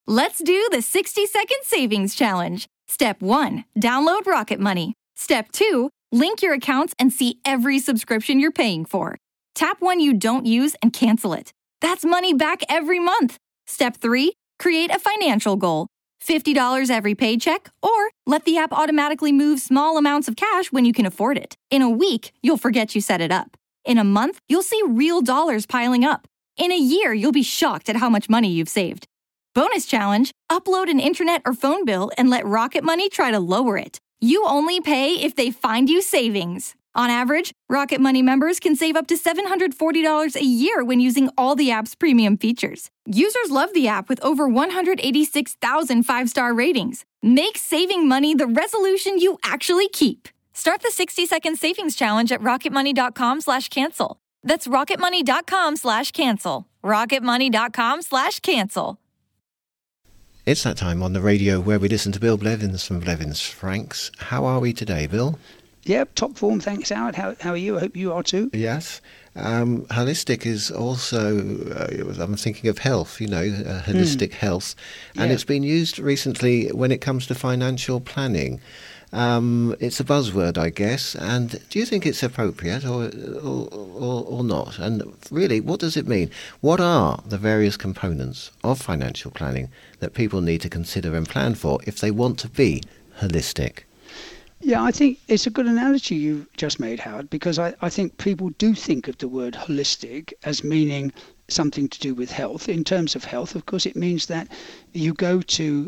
Let's do the 60-second savings challenge. Step 1, download Rocket Money. Step 2, link your accounts and see every subscription you're paying for. Tap one you don't use and cancel it. That's money back every month. Step 3, create a financial goal. $50 every paycheck, or let the app automatically move small amounts of cash when you can afford it. In a week, you'll forget you set it up. In a month, you'll see real dollars piling up. In a year, you'll be shocked at how much money you've saved. Bonus challenge, upload an internet or phone bill and let Rocket Money try to lower it. You only pay if they find you savings. On average, Rocket Money members can save up to $740 a year when using all the app's premium features. Users love the app with over 186,000 five-star ratings. Make saving money the resolution you actually keep. Start the 60-second savings challenge at rocketmoney.com/cancel. That's rocketmoney.com/cancel. rocketmoney.com/cancel. It's that time on the radio where we listen to Bill Blevins from Blevins Franks. How are we today, Bill? Yeah, top form, thanks, Howard. How are you? I hope you are too. Yes. Holistic is also, I'm thinking of health, holistic health. And It's been used recently when it comes to financial planning. It's a buzzword, I guess. And do you think it's appropriate or not? And really, what does it mean? What are the various components of financial planning that people need to consider and plan for if they want to be holistic? Yeah, I think it's a good analogy you just made, Howard, because I think people do think of the word holistic as meaning something to do with health. In terms of health, of course, it means that you go to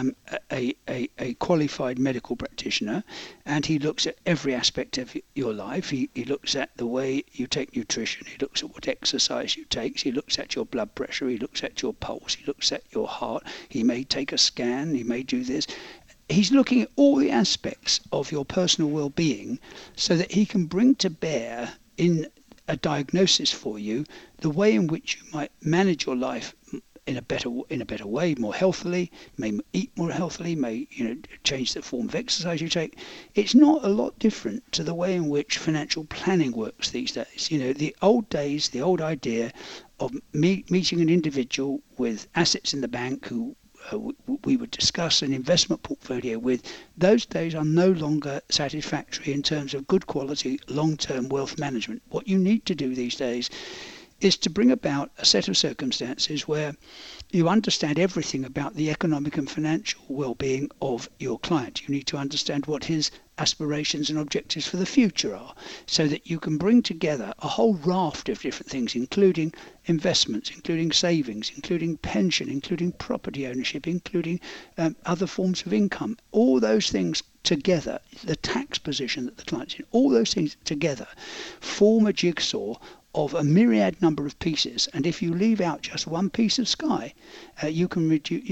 a qualified medical practitioner, and he looks at every aspect of your life. He looks at the way you take nutrition. He looks at what exercise you take. He looks at your blood pressure. He looks at your pulse. He looks at your heart. He may take a scan. He may do this. He's looking at all the aspects of your personal well-being so that he can bring to bear in a diagnosis for you the way in which you might manage your life in a better way, more healthily, may eat more healthily, may change the form of exercise you take. It's not a lot different to the way in which financial planning works these days. The old idea of meeting an individual with assets in the bank who we would discuss an investment portfolio with, those days are no longer satisfactory in terms of good quality long-term wealth management. What you need to do these days is to bring about a set of circumstances where you understand everything about the economic and financial well-being of your client. You need to understand what his aspirations and objectives for the future are, so that you can bring together a whole raft of different things, including investments, including savings, including pension, including property ownership, including other forms of income. All those things together, the tax position that the client's in, all those things together form a jigsaw of a myriad number of pieces, and if you leave out just one piece of sky, you can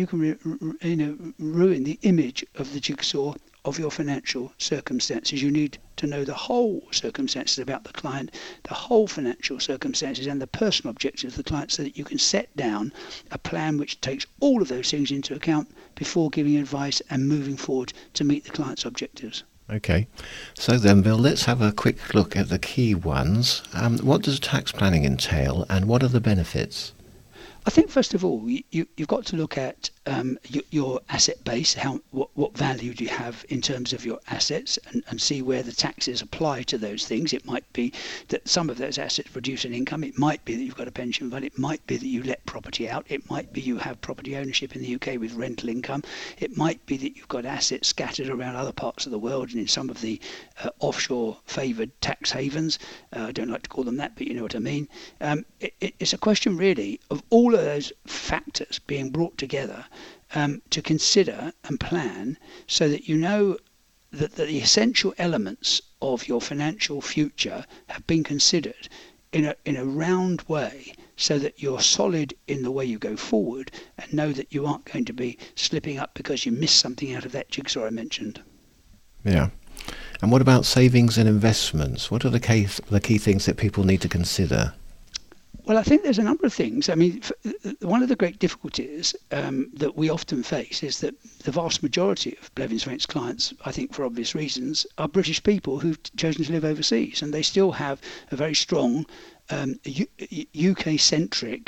ruin the image of the jigsaw of your financial circumstances. You need to know the whole circumstances about the client, the whole financial circumstances and the personal objectives of the client, so that you can set down a plan which takes all of those things into account before giving advice and moving forward to meet the client's objectives. Okay. So then, Bill, let's have a quick look at the key ones. What does tax planning entail, and what are the benefits? I think, first of all, you've got to look at your asset base, what value do you have in terms of your assets, and see where the taxes apply to those things. It might be that some of those assets produce an income. It might be that you've got a pension fund. It might be that you let property out. It might be you have property ownership in the UK with rental income. It might be that you've got assets scattered around other parts of the world and in some of the offshore favoured tax havens. I don't like to call them that, but you know what I mean. It's a question really of all of those factors being brought together to consider and plan, so that you know that the essential elements of your financial future have been considered in a round way, so that you're solid in the way you go forward and know that you aren't going to be slipping up because you missed something out of that jigsaw I mentioned. Yeah. And what about savings and investments? What are the key things that people need to consider? Well, I think there's a number of things. I mean, one of the great difficulties that we often face is that the vast majority of Blevins Franks clients, I think for obvious reasons, are British people who've chosen to live overseas, and they still have a very strong UK-centric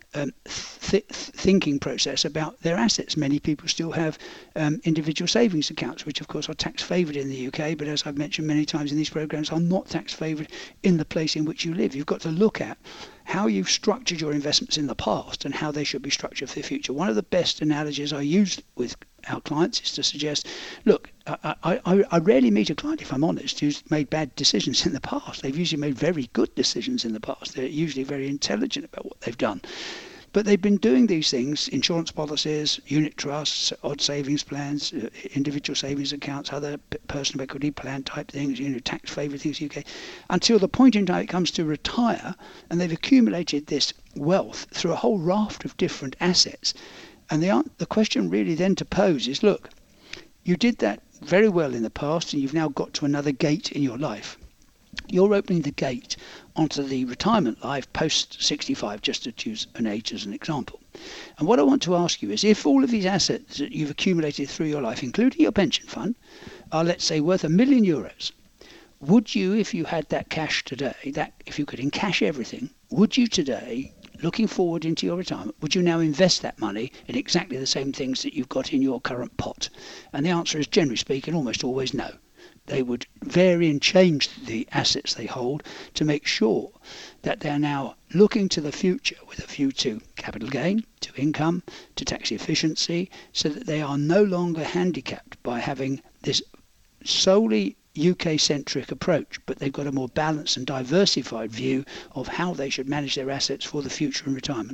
thinking process about their assets. Many people still have individual savings accounts, which of course are tax favoured in the UK, but as I've mentioned many times in these programmes, are not tax favoured in the place in which you live. You've got to look at how you've structured your investments in the past and how they should be structured for the future. One of the best analogies I use with our clients is to suggest, look, I rarely meet a client, if I'm honest, who's made bad decisions in the past. They've usually made very good decisions in the past. They're usually very intelligent about what they've done. But they've been doing these things, insurance policies, unit trusts, odd savings plans, individual savings accounts, other personal equity plan type things, tax favoured things, UK, until the point in time it comes to retire, and they've accumulated this wealth through a whole raft of different assets. And the question really then to pose is, look, you did that very well in the past, and you've now got to another gate in your life. You're opening the gate onto the retirement life post 65, just to choose an age as an example. And what I want to ask you is, if all of these assets that you've accumulated through your life, including your pension fund, are, let's say, worth €1 million, would you, if you had that cash today, if you could encash everything, would you today, looking forward into your retirement, would you now invest that money in exactly the same things that you've got in your current pot? And the answer is, generally speaking, almost always no. They would vary and change the assets they hold to make sure that they're now looking to the future with a view to capital gain, to income, to tax efficiency, so that they are no longer handicapped by having this solely UK-centric approach, but they've got a more balanced and diversified view of how they should manage their assets for the future and retirement.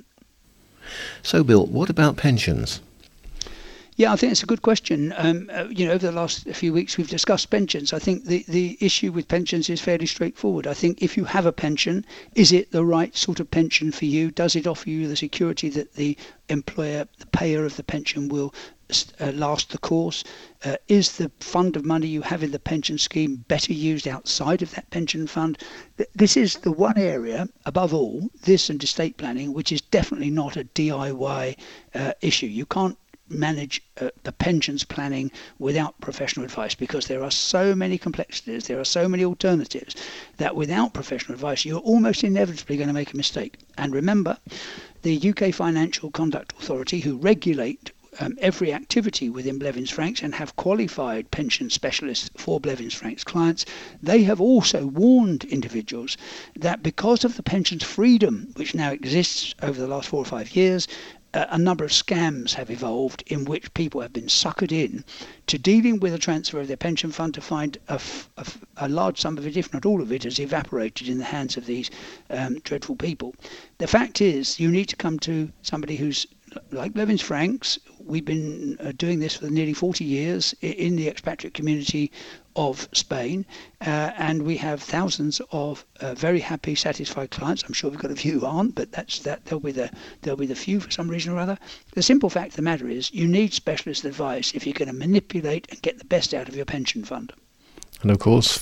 So, Bill, what about pensions? Yeah, I think it's a good question. Over the last few weeks, we've discussed pensions. I think the issue with pensions is fairly straightforward. I think if you have a pension, is it the right sort of pension for you? Does it offer you the security that the employer, the payer of the pension, will last the course? Is the fund of money you have in the pension scheme better used outside of that pension fund? This is the one area, above all, this and estate planning, which is definitely not a DIY issue. You can't manage the pensions planning without professional advice, because there are so many complexities, there are so many alternatives, that without professional advice you're almost inevitably going to make a mistake. And remember, the UK Financial Conduct Authority, who regulate every activity within Blevins Franks and have qualified pension specialists for Blevins Franks clients, they have also warned individuals that because of the pensions freedom which now exists over the last 4 or 5 years, a number of scams have evolved in which people have been suckered in to dealing with a transfer of their pension fund, to find a large sum of it, if not all of it, has evaporated in the hands of these dreadful people. The fact is, you need to come to somebody who's like Blevins Franks. We've been doing this for nearly 40 years in the expatriate community of Spain, and we have thousands of very happy, satisfied clients. I'm sure we've got a few who aren't, but they'll be the few for some reason or other. The simple fact of the matter is, you need specialist advice if you're going to manipulate and get the best out of your pension fund. And of course,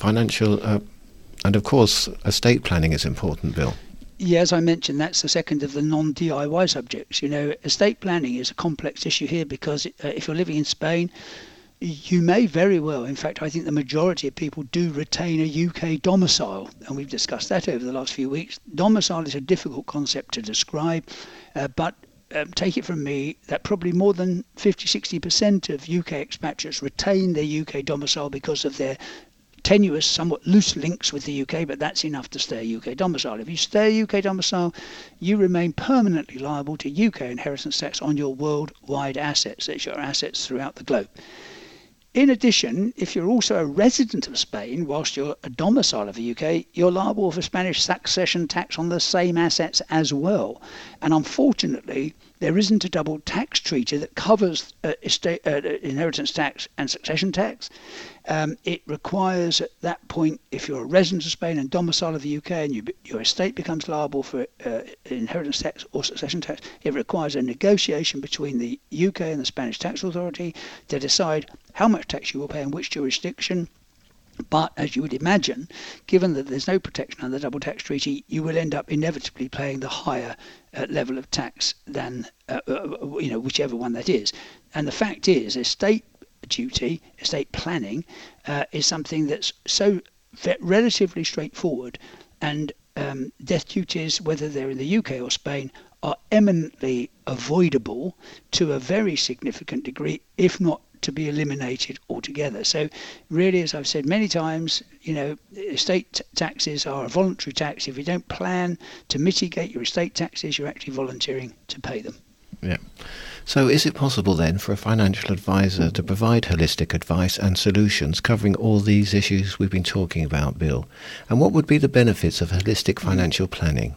estate planning is important, Bill. Yeah, as I mentioned, that's the second of the non-DIY subjects. Estate planning is a complex issue here because if you're living in Spain, you may very well, in fact, I think the majority of people do retain a UK domicile, and we've discussed that over the last few weeks. Domicile is a difficult concept to describe, but take it from me that probably more than 50-60% of UK expatriates retain their UK domicile because of their tenuous, somewhat loose links with the UK, but that's enough to stay a UK domicile. If you stay a UK domicile, you remain permanently liable to UK inheritance tax on your worldwide assets. That's your assets throughout the globe. In addition, if you're also a resident of Spain whilst you're a domicile of the UK, you're liable for Spanish succession tax on the same assets as well. And unfortunately, there isn't a double tax treaty that covers inheritance tax and succession tax. It requires at that point, if you're a resident of Spain and domicile of the UK and your estate becomes liable for inheritance tax or succession tax, it requires a negotiation between the UK and the Spanish tax authority to decide how much tax you will pay in which jurisdiction. But as you would imagine, given that there's no protection under the double tax treaty, you will end up inevitably paying the higher level of tax than whichever one that is. And the fact is, estate planning is something that's so relatively straightforward, and death duties, whether they're in the UK or Spain, are eminently avoidable to a very significant degree, if not to be eliminated altogether. So really, as I've said many times, estate taxes are a voluntary tax. If you don't plan to mitigate your estate taxes, you're actually volunteering to pay them. Yeah. So is it possible then for a financial advisor to provide holistic advice and solutions covering all these issues we've been talking about, Bill? And what would be the benefits of holistic financial planning?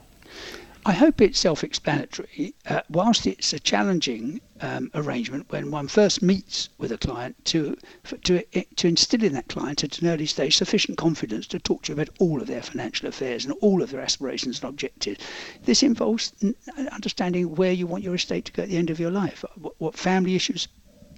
I hope it's self-explanatory. Whilst it's a challenging arrangement when one first meets with a client to instill in that client at an early stage sufficient confidence to talk to you about all of their financial affairs and all of their aspirations and objectives. This involves understanding where you want your estate to go at the end of your life, what family issues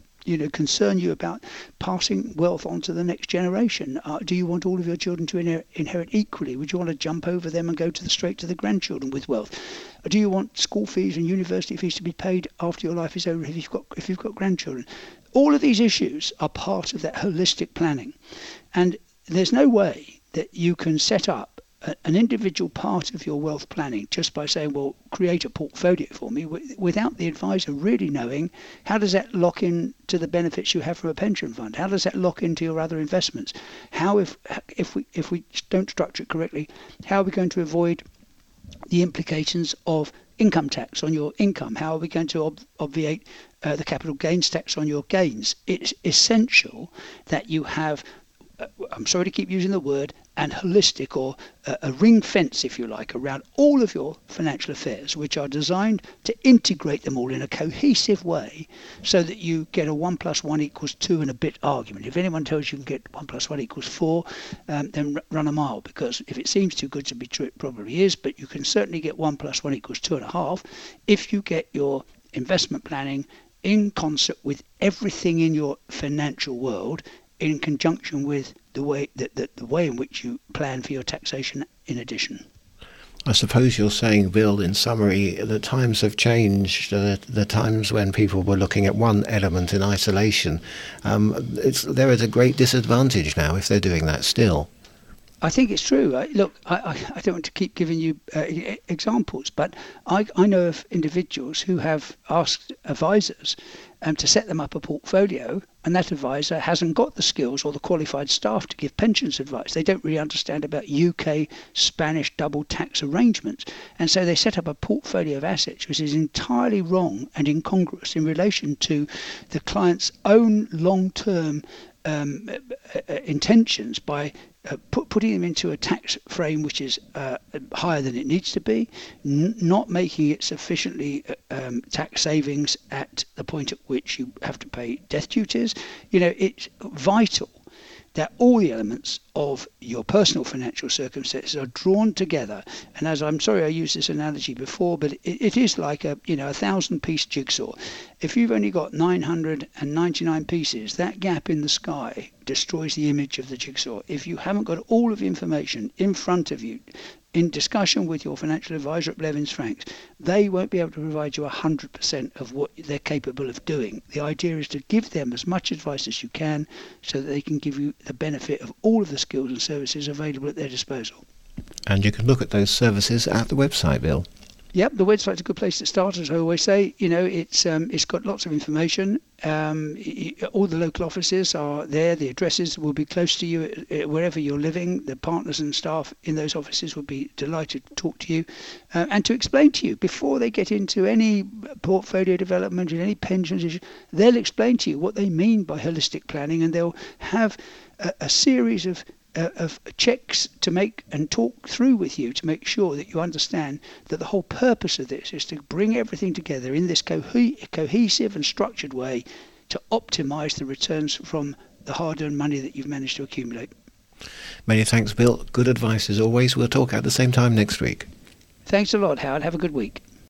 concern you about passing wealth on to the next generation. Do you want all of your children to inherit equally? Would you want to jump over them and go straight to the grandchildren with wealth? Or do you want school fees and university fees to be paid after your life is over if you've got grandchildren? All of these issues are part of that holistic planning, and there's no way that you can set up an individual part of your wealth planning just by saying, well, create a portfolio for me, without the advisor really knowing how does that lock in to the benefits you have from a pension fund? How does that lock into your other investments? How, if we don't structure it correctly, how are we going to avoid the implications of income tax on your income? How are we going to obviate the capital gains tax on your gains? It's essential that you have, I'm sorry to keep using the word, and holistic, or a ring fence, if you like, around all of your financial affairs, which are designed to integrate them all in a cohesive way so that you get a 1 + 1 = 2 and a bit argument. If anyone tells you can get 1 + 1 = 4, then run a mile, because if it seems too good to be true, it probably is, but you can certainly get 1 + 1 = 2.5 if you get your investment planning in concert with everything in your financial world, in conjunction with the way in which you plan for your taxation in addition. I suppose you're saying, Bill, in summary, the times have changed. The times when people were looking at one element in isolation, there is a great disadvantage now if they're doing that still. I think it's true. Look, I don't want to keep giving you examples, but I know of individuals who have asked advisors to set them up a portfolio, and that advisor hasn't got the skills or the qualified staff to give pensions advice. They don't really understand about UK, Spanish double tax arrangements, and so they set up a portfolio of assets which is entirely wrong and incongruous in relation to the client's own long-term intentions by putting them into a tax frame which is higher than it needs to be, not making it sufficiently tax savings at the point at which you have to pay death duties. It's vital that all the elements of your personal financial circumstances are drawn together. And as I'm sorry I used this analogy before, but it is like a 1,000-piece jigsaw. If you've only got 999 pieces, that gap in the sky destroys the image of the jigsaw. If you haven't got all of the information in front of you, in discussion with your financial advisor at Blevins Franks, they won't be able to provide you 100% of what they're capable of doing. The idea is to give them as much advice as you can so that they can give you the benefit of all of the skills and services available at their disposal. And you can look at those services at the website, Bill. Yep, the website's a good place to start, as I always say. It's got lots of information. All the local offices are there. The addresses will be close to you wherever you're living. The partners and staff in those offices will be delighted to talk to you and to explain to you before they get into any portfolio development and any pensions issue. They'll explain to you what they mean by holistic planning, and they'll have a series of checks to make and talk through with you to make sure that you understand that the whole purpose of this is to bring everything together in this cohesive and structured way to optimize the returns from the hard-earned money that you've managed to accumulate. Many thanks, Bill. Good advice as always. We'll talk at the same time next week. Thanks a lot, Howard. Have a good week.